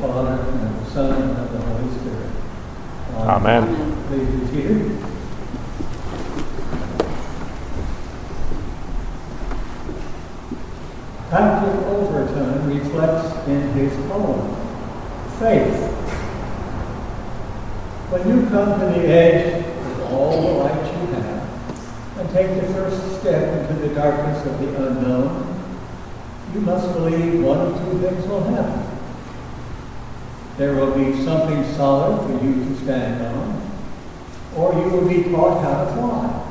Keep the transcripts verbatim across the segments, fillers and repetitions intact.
Father, and of the Son, and of the Holy Spirit. Amen. Amen. Please be seated. Patrick Overton reflects in his poem, Faith. When you come to the edge of all the light you have, and take the first step into the darkness of the unknown, you must believe one of two things will happen. There will be something solid for you to stand on, or you will be taught how to fly.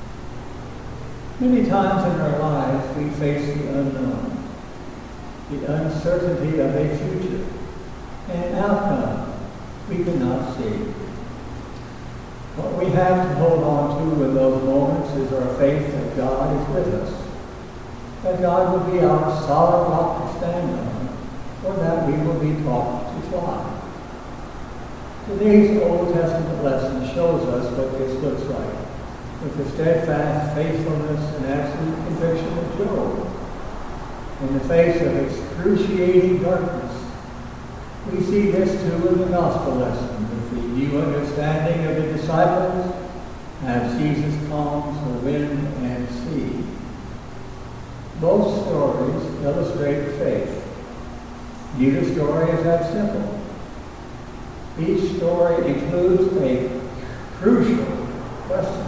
Many times in our lives we face the unknown, the uncertainty of a future, and an outcome we cannot see. What we have to hold on to in those moments is our faith that God is with us, that God will be our solid rock to stand on, or that we will be taught to fly. Today's Old Testament lesson shows us what this looks like, with the steadfast faithfulness and absolute conviction of Job. In the face of excruciating darkness, we see this too in the gospel lesson, with the new understanding of the disciples as Jesus calms the wind and sea. Both stories illustrate faith. Neither story is that simple. Each story includes a crucial question.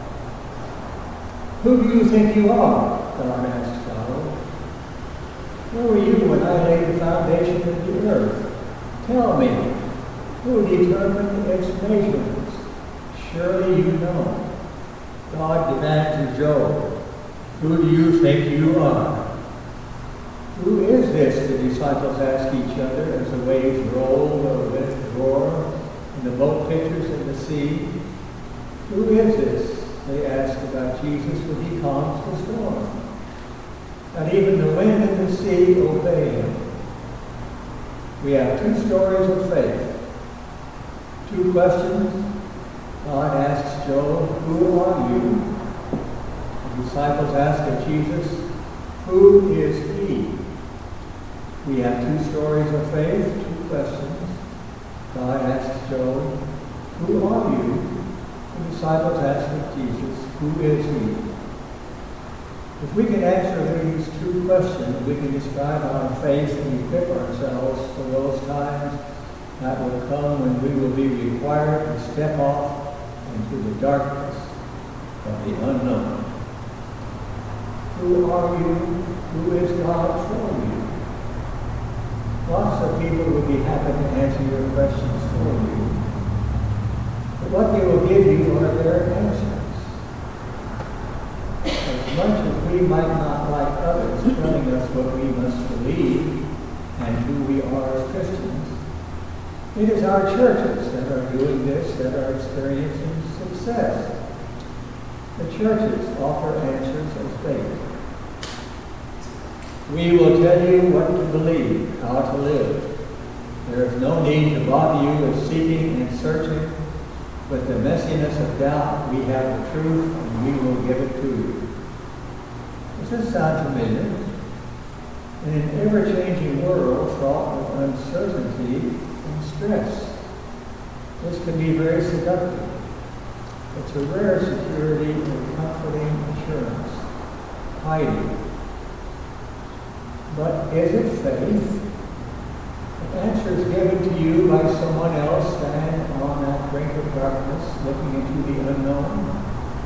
Who do you think you are? God asked Pharaoh. Where were you when I laid the foundation of the earth? Tell me, who determined its measurements? Surely you know. God demanded to Job, who do you think you are? Who is this? The disciples ask each other as the waves roll or the wind roar and the boat pitches in the sea. Who is this? They ask about Jesus when he calms the storm. And even the wind and the sea obey him. We have two stories of faith. Two questions. God asks Job, who are you? The disciples ask of Jesus, who is he? We have two stories of faith, two questions. God asks Job, who are you? The disciples ask of Jesus, who is he? If we can answer these two questions, we can describe our faith and equip ourselves for those times that will come when we will be required to step off into the darkness of the unknown. Who are you? Who is God for you? Lots of people would be happy to answer your questions for you. But what they will give you are their answers. As much as we might not like others telling us what we must believe and who we are as Christians, it is our churches that are doing this, that are experiencing success. The churches offer answers as faith. We will tell you what to believe, how to live. There is no need to bother you with seeking and searching. With the messiness of doubt, we have the truth and we will give it to you. Does this sound familiar? In an ever-changing world fraught with uncertainty and stress, this can be very seductive. It's a rare security and comforting assurance, hiding. But is it faith? If answers given to you by someone else stand on that brink of darkness, looking into the unknown.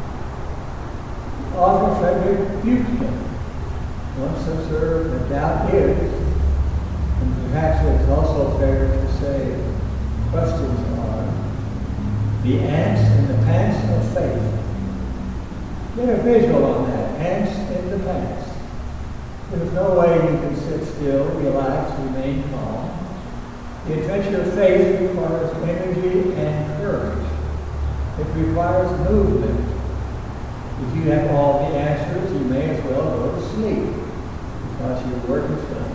Author Frederick Buechner once observed that doubt is, and perhaps it's also fair to say, questions are, the ants in the pants of faith. Get a visual on that, ants in the pants. There's no way you can sit still, relax, remain calm. The adventure of faith requires energy and courage. It requires movement. If you have all the answers, you may as well go to sleep because your work is done.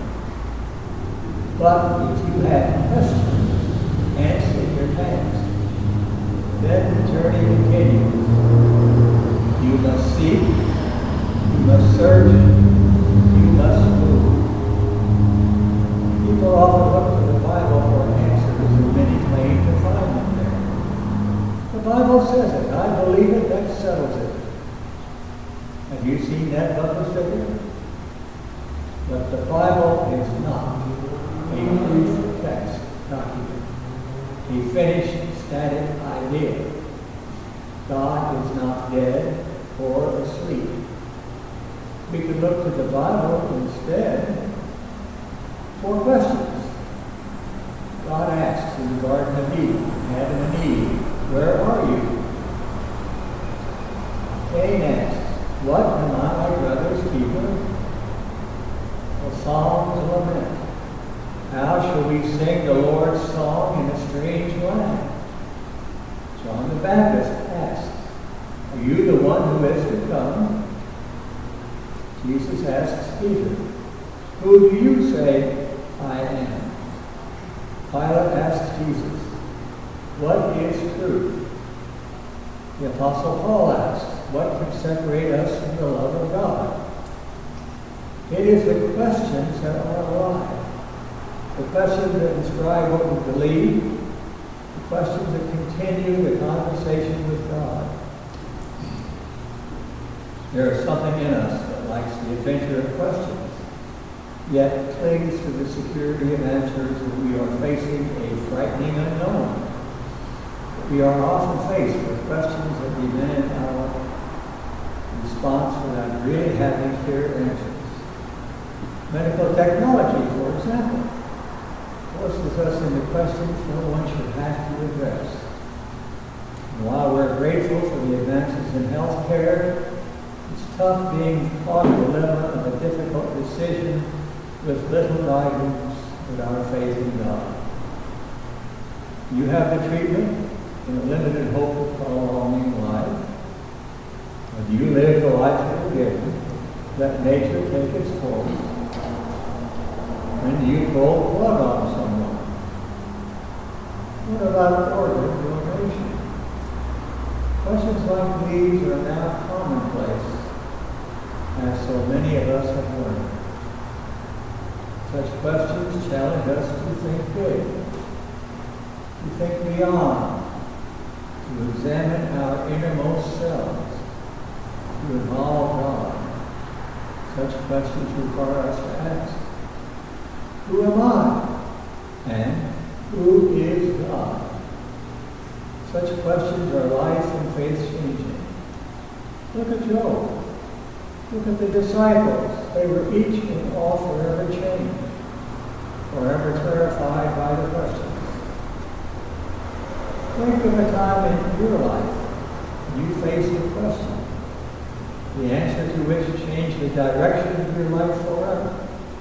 But if you have questions, ants in your pants, then the journey continues. You must seek, you must search, you must move. People often look to the Bible for Bible says it. I believe it. That settles it. Have you seen that bumper sticker? But the Bible is not a proof text document, a finished, static idea. God is not dead or asleep. We could look to the Bible instead for questions. God asks in the Garden of Eden, Adam and Eve, where are you? Cain asks, what am I, my brother's keeper? The Psalms lament. How shall we sing the Lord's song in a strange land? John the Baptist asks, are you the one who is to come? Jesus asks Peter, who do you say I am? Pilate asks Jesus, what is truth? The Apostle Paul asks, what can separate us from the love of God? It is the questions that are alive. The questions that describe what we believe. The questions that continue the conversation with God. There is something in us that likes the adventure of questions, yet clings to the security of answers when we are facing a frightening unknown. We are often faced with questions that demand our response without really having clear answers. Medical technology, for example, forces us into questions no one should have to address. And while we're grateful for the advances in health care, it's tough being caught in the dilemma of a difficult decision with little guidance with our faith in God. You have the treatment and a limited hope of prolonging life. Or do you live the life you're given, let nature take its course? When do you pull the plug on someone? What about organ donation? Questions like these are now commonplace, as so many of us have learned. Such questions challenge us to think big, to think beyond, to examine our innermost selves, to involve God. Such questions require us to ask, who am I? And who is God? Such questions are life and faith changing. Look at Job. Look at the disciples. They were each and all forever changed, forever clarified by the questions. Think of a time in your life when you faced a question, the answer to which changed the direction of your life forever.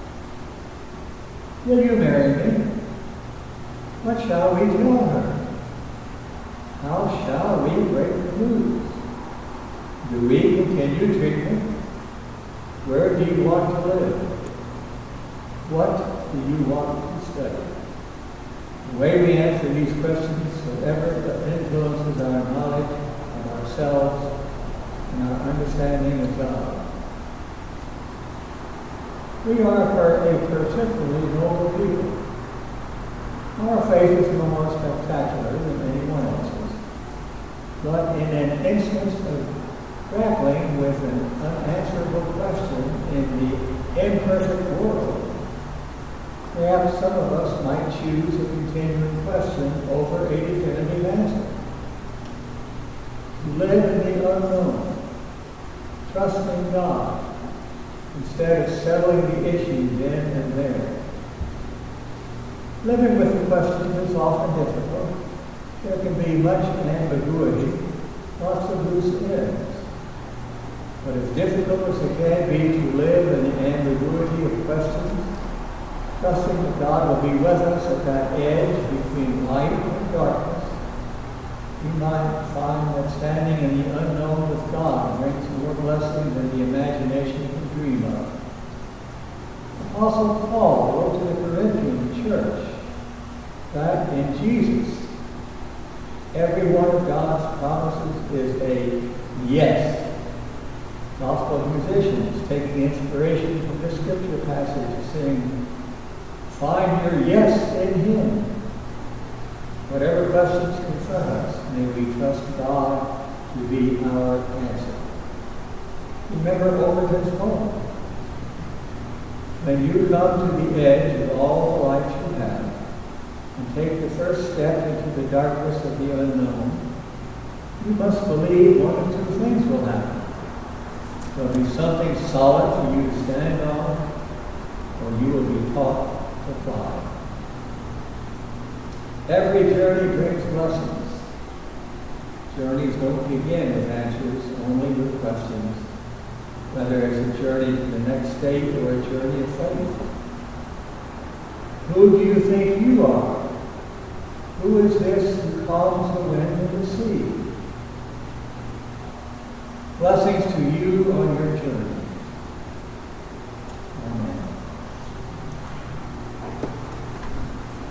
Will you marry me? What shall we tell her? How shall we break the news? Do we continue treatment? Where do you want to live? What do you want to study? The way we answer these questions forever influences our knowledge of ourselves and our understanding of God. We are a particularly noble people. Our faith is no more spectacular than anyone else's. But in an instance of grappling with an unanswerable question in the imperfect world, perhaps some of us might choose a continuing question over a definitive answer. To live in the unknown, trusting God, instead of settling the issue then and there. Living with the questions is often difficult. There can be much ambiguity, lots of loose ends. But as difficult as it can be to live in the ambiguity of questions, trusting that God will be with us at that edge between light and darkness, we might find that standing in the unknown with God brings more blessing than the imagination can dream of. Apostle Paul wrote to the Corinthian church that in Jesus, every one of God's promises is a yes. Gospel musicians, taking inspiration from this scripture passage, sing, find your yes in Him. Whatever questions confront us, may we trust God to be our answer. Remember Overton's poem. When you come to the edge of all the light you have, and take the first step into the darkness of the unknown, you must believe one of two things will happen. There'll be something solid for you to stand on, or you will be taught to fly. Every journey brings lessons. Journeys don't begin with answers, only with questions, whether it's a journey to the next state or a journey of faith. Who do you think you are? Who is this who calms the wind and the sea? Blessings to you on your journey.